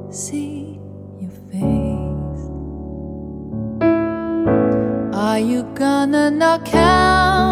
see your face. Are you gonna not count